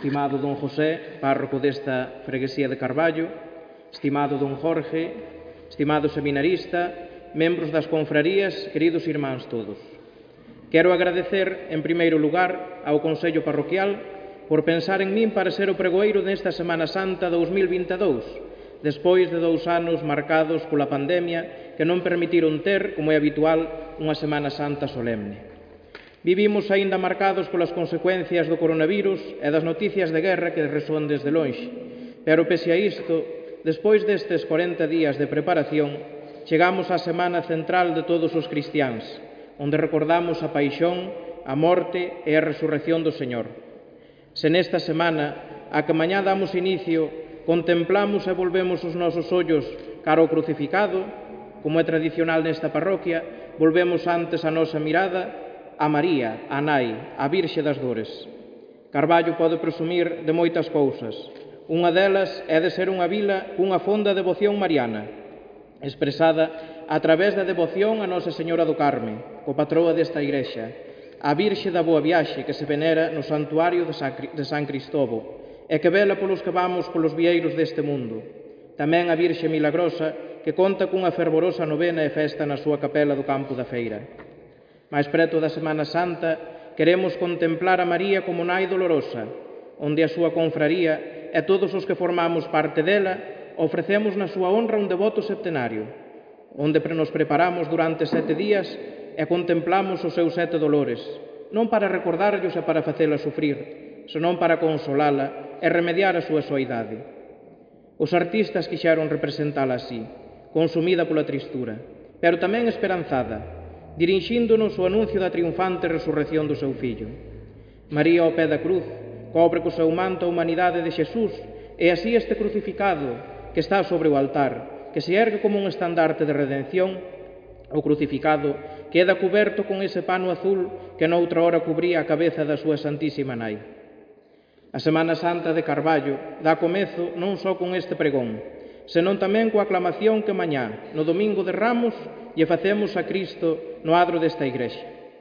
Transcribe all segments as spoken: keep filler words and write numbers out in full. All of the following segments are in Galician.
estimado don José, párroco desta freguesía de Carballo, estimado don Jorge, estimado seminarista, membros das confrarías, queridos irmáns todos. Quero agradecer, en primeiro lugar, ao Consello Parroquial por pensar en min para ser o pregoeiro nesta Semana Santa dous mil vinte e dous, despois de dous anos marcados pola pandemia que non permitiron ter, como é habitual, unha Semana Santa solemne. Vivimos aínda marcados polas consecuencias do coronavirus e das noticias de guerra que resoan desde lonxe, pero pese a isto, despois destes corenta días de preparación, chegamos á Semana Central de todos os cristiáns, onde recordamos a paixón, a morte e a resurrección do Señor. Se nesta semana, a que mañá damos inicio, contemplamos e volvemos os nosos ollos cara ao crucificado, como é tradicional nesta parroquia, volvemos antes a nosa mirada a María, a Nai, a Virxe das Dores. Carballo pode presumir de moitas cousas. Unha delas é de ser unha vila cunha fonda devoción mariana, expresada a través da devoción a Nosa Señora do Carme, copatroa desta igrexa, a Virxe da Boa Viaxe, que se venera no santuario de San Cristobo, e que vela polos que vamos polos vieiros deste mundo. Tamén a Virxe Milagrosa, que conta cunha fervorosa novena e festa na súa capela do Campo da Feira. Mais preto da Semana Santa, queremos contemplar a María como Nai dolorosa, onde a súa confraría e todos os que formamos parte dela ofrecemos na súa honra un devoto septenario, onde nos preparamos durante sete días e contemplamos os seus sete dolores, non para recordarllos e para facela sufrir, senón para consolala e remediar a súa soidade. Os artistas quixeron representala así, consumida pola tristura, pero tamén esperanzada, dirixíndonos o anuncio da triunfante resurrección do seu Fillo. María ao pé da cruz cobre co seu manto a humanidade de Xesús e así este crucificado que está sobre o altar, que se ergue como un estandarte de redención, o crucificado queda cuberto con ese pano azul que noutra hora cubría a cabeza da súa Santísima Nai. A Semana Santa de Carballo dá comezo non só con este pregón, senón tamén coa aclamación que mañá, no Domingo de Ramos, lle facemos a Cristo no adro desta igrexa.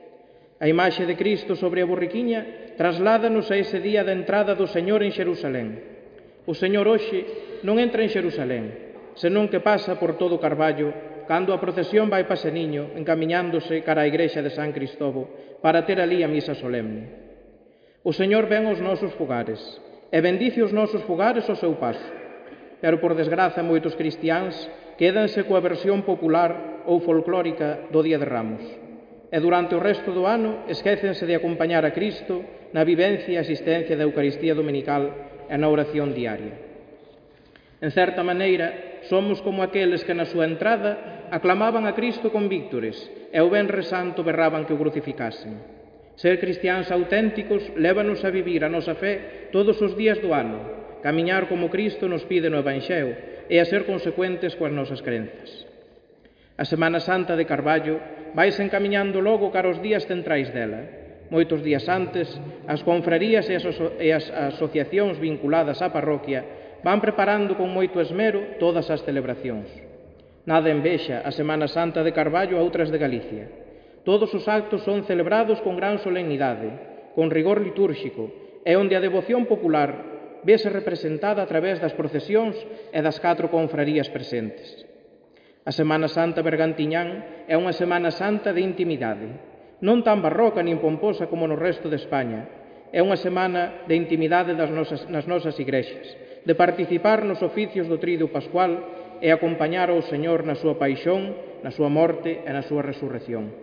A imaxe de Cristo sobre a borriquiña trasládanos a ese día da entrada do Señor en Xerusalén. O Señor hoxe non entra en Xerusalén, senón que pasa por todo Carballo cando a procesión vai pa Seniño encamiñándose cara á igrexa de San Cristobo para ter ali a misa solemne. O Señor ven aos nosos fogares e bendice os nosos fogares ao seu paso, pero por desgraza moitos cristiáns quédanse coa versión popular ou folclórica do Día de Ramos, e durante o resto do ano esquécense de acompañar a Cristo na vivencia e asistencia da Eucaristía Dominical e na oración diaria. En certa maneira, somos como aqueles que na súa entrada aclamaban a Cristo con víctores e o Venres Santo berraban que o crucificasen. Ser cristiáns auténticos lévanos a vivir a nosa fe todos os días do ano, camiñar como Cristo nos pide no Evanxeo e a ser consecuentes coas nosas crenzas. A Semana Santa de Carballo vaise encamiñando logo cara aos días centrais dela. Moitos días antes, as confrarías e as, e as asociacións vinculadas á parroquia van preparando con moito esmero todas as celebracións. Nada envexa a Semana Santa de Carballo a outras de Galicia. Todos os actos son celebrados con gran solemnidade, con rigor litúrxico, e onde a devoción popular vese representada a través das procesións e das catro confrarías presentes. A Semana Santa bergantiñán é unha Semana Santa de intimidade, non tan barroca nin pomposa como no resto de España. É unha semana de intimidade das nosas, nas nosas igrexas, de participar nos oficios do Tríduo Pascual e acompañar ao Señor na súa paixón, na súa morte e na súa resurrección.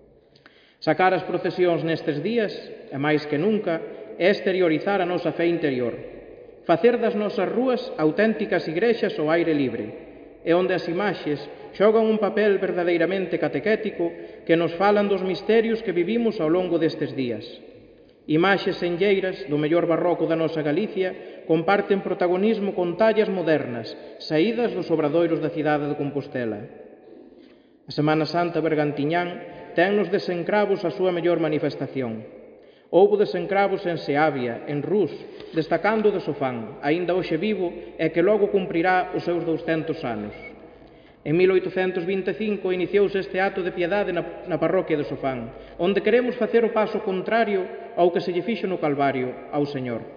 Sacar as procesións nestes días, e máis que nunca, é exteriorizar a nosa fe interior, facer das nosas rúas auténticas igrexas ao aire libre, e onde as imaxes xogan un papel verdadeiramente catequético que nos falan dos misterios que vivimos ao longo destes días. Imaxes senlleiras do mellor barroco da nosa Galicia comparten protagonismo con tallas modernas, saídas dos obradoiros da cidade de Compostela. A Semana Santa bergantiñán ten nos desencravos a súa mellor manifestación. Houbo desencravos en Seabia, en Rus, destacando de Sofán, aínda hoxe vivo e que logo cumprirá os seus douscentos anos. En mil oitocentos vinte e cinco iniciouse este acto de piedade na, na parroquia de Sofán, onde queremos facer o paso contrario ao que se lle fixo no Calvario ao Señor.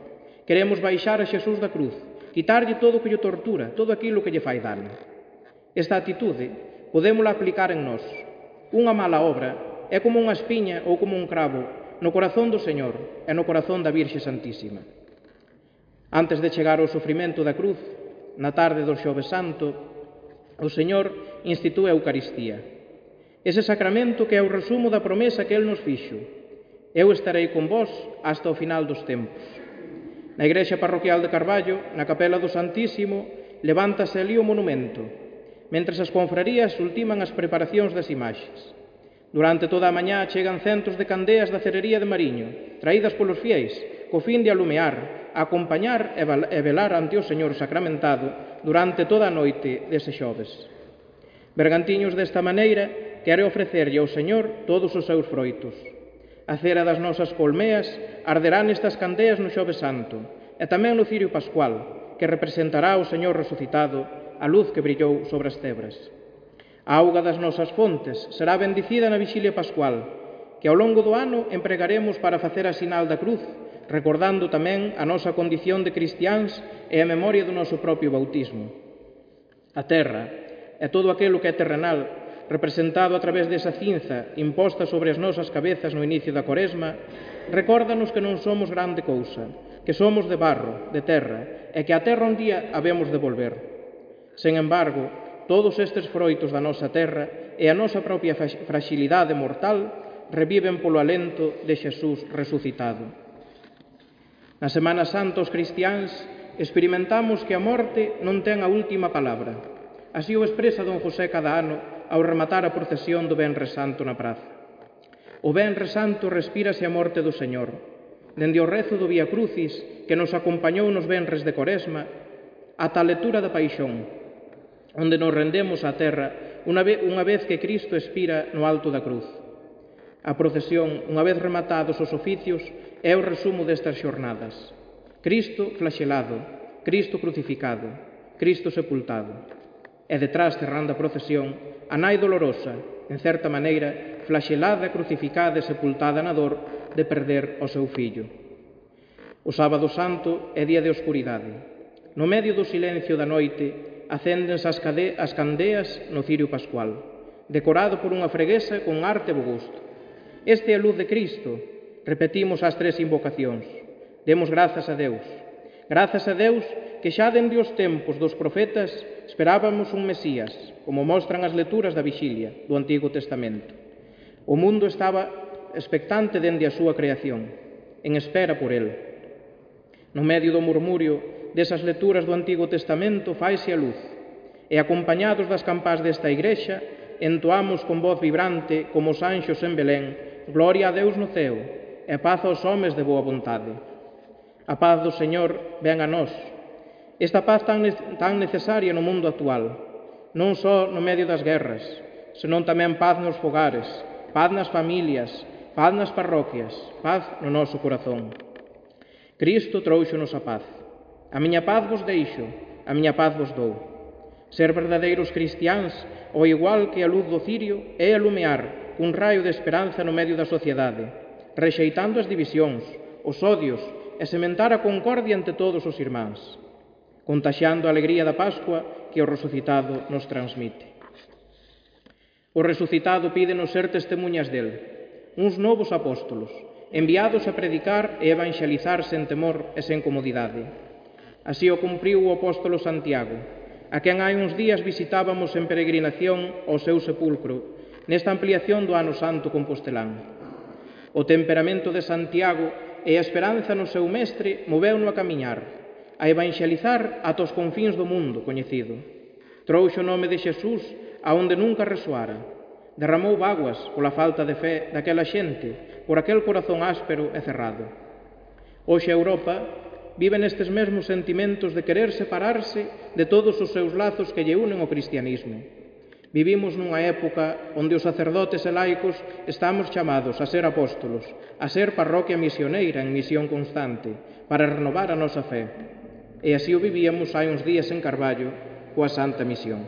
Queremos baixar a Xesús da cruz, quitarlle todo o que lle tortura, todo aquilo que lle fai dano. Esta atitude podémola aplicar en nós. Unha mala obra é como unha espiña ou como un cravo no corazón do Señor e no corazón da Virxe Santísima. Antes de chegar ao sofrimento da cruz, na tarde do Xoves Santo, o Señor institue a Eucaristía. Ese sacramento que é o resumo da promesa que Él nos fixo. Eu estarei con vós hasta o final dos tempos. Na igrexa parroquial de Carballo, na capela do Santísimo, levántase ali o monumento, mentres as confrarías ultiman as preparacións das imaxes. Durante toda a mañá chegan centos de candeas da cerería de Mariño, traídas polos fiéis, co fin de alumear, acompañar e velar ante o Señor sacramentado durante toda a noite dese xoves. Bergantiños desta maneira quere ofrecerlle ao Señor todos os seus froitos. A cera das nosas colmeas arderá nestas candeas no Xoves Santo e tamén no cirio pascual, que representará o Señor resucitado, a luz que brillou sobre as tebras. A auga das nosas fontes será bendicida na vixilia pascual, que ao longo do ano empregaremos para facer a sinal da cruz, recordando tamén a nosa condición de cristiáns e a memoria do noso propio bautismo. A terra e todo aquilo que é terrenal, representado a través desa cinza imposta sobre as nosas cabezas no inicio da Cuaresma, recórdanos que non somos grande cousa, que somos de barro, de terra, e que a terra un día habemos de volver. Sen embargo, todos estes froitos da nosa terra e a nosa propia fragilidade mortal reviven polo alento de Xesús resucitado. Na Semana Santa os cristiáns experimentamos que a morte non ten a última palabra. Así o expresa don José cada ano ao rematar a procesión do Venres Santo na praza. O Venres Santo respírase a morte do Señor. Dende o rezo do Vía Crucis, que nos acompañou nos Venres de Coresma, ata a lectura da Paixón, onde nos rendemos á terra unha vez, unha vez que Cristo expira no alto da cruz. A procesión, unha vez rematados os oficios, é o resumo destas xornadas. Cristo flaxelado, Cristo crucificado, Cristo sepultado. E detrás, cerrando a procesión, a nai dolorosa, en certa maneira, flaxelada, crucificada e sepultada na dor de perder o seu fillo. O Sábado Santo é día de oscuridade. No medio do silencio da noite, acéndense as, as candeas no cirio pascual, decorado por unha freguesa con arte e bo gusto. Este é a luz de Cristo. Repetimos as tres invocacións. Demos grazas a Deus. Grazas a Deus que xa dende os tempos dos profetas esperábamos un Mesías, como mostran as lecturas da vixilia do Antigo Testamento. O mundo estaba expectante dende a súa creación, en espera por el. No medio do murmurio desas lecturas do Antigo Testamento faise a luz, e acompañados das campás desta igrexa, entoamos con voz vibrante, como os anxos en Belén, gloria a Deus no ceo, e paz aos homes de boa vontade. A paz do Señor ven a nós. Esta paz tan, tan necesaria no mundo actual, non só no medio das guerras, senón tamén paz nos fogares, paz nas familias, paz nas parroquias, paz no noso corazón. Cristo trouxonos a paz. A miña paz vos deixo, a miña paz vos dou. Ser verdadeiros cristiáns, ao igual que a luz do cirio, é alumear un raio de esperanza no medio da sociedade, rexeitando as divisións, os odios, e sementar a concordia entre todos os irmáns, contaxiando a alegría da Pascua que o resucitado nos transmite. O resucitado pídenos ser testemunhas del, uns novos apóstolos, enviados a predicar e evanxelizar sen temor e sen comodidade. Así o cumpriu o apóstolo Santiago, a quen hai uns días visitábamos en peregrinación ao seu sepulcro, nesta ampliación do Ano Santo compostelán. O temperamento de Santiago e a esperanza no seu mestre moveu-no a camiñar, a evanxelizar ata os confíns do mundo coñecido. Trouxo o nome de Xesús aonde nunca resoara. Derramou báguas pola falta de fe daquela xente, por aquel corazón áspero e cerrado. Hoxe a Europa vive nestes mesmos sentimentos de querer separarse de todos os seus lazos que lle unen ao cristianismo. Vivimos nunha época onde os sacerdotes e laicos estamos chamados a ser apóstolos, a ser parroquia misioneira en misión constante, para renovar a nosa fe. E así o vivíamos hai uns días en Carballo, coa Santa Misión.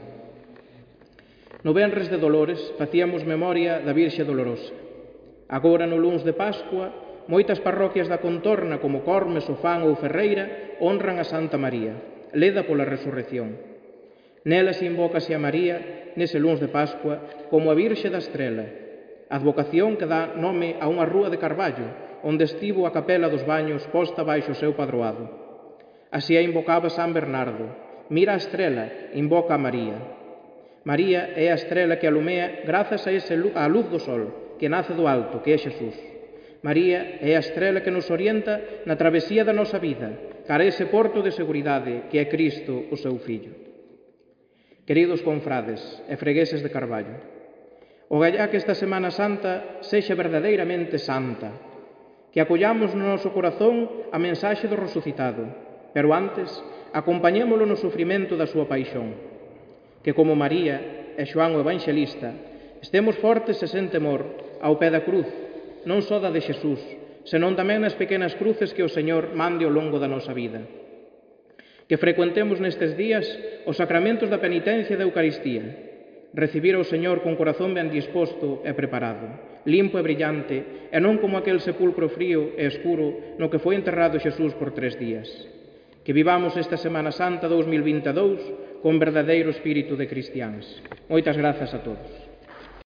No Venres de Dolores facíamos memoria da Virxe Dolorosa. Agora, no luns de Pascua, moitas parroquias da contorna como Cormes, Sofán ou Ferreira honran a Santa María, leda pola resurrección. Nela se invócase a María, nese luns de Pascua, como a Virxe da Estrela, advocación que dá nome a unha rúa de Carballo, onde estivo a capela dos Baños posta baixo o seu padroado. Así a invocaba San Bernardo: mira a estrela, invoca a María. María é a estrela que alumea grazas a ese a luz do sol, que nace do alto, que é Xesús. María é a estrela que nos orienta na travesía da nosa vida, cara a ese porto de seguridade que é Cristo, o seu Fillo. Queridos confrades e fregueses de Carballo, ogallá que esta Semana Santa sexa verdadeiramente santa, que acollamos no noso corazón a mensaxe do resucitado, pero antes acompañémolo no sufrimento da súa paixón, que como María e Xoán o Evanxelista estemos fortes e sen temor ao pé da cruz, non só da de Xesús, senón tamén nas pequenas cruces que o Señor mande ao longo da nosa vida. Que frecuentemos nestes días os sacramentos da penitencia e da Eucaristía, recibir ao Señor con corazón ben disposto e preparado, limpo e brillante, e non como aquel sepulcro frío e escuro no que foi enterrado Xesús por tres días. Que vivamos esta Semana Santa dous mil vinte e dous con verdadeiro espírito de cristiáns. Moitas grazas a todos.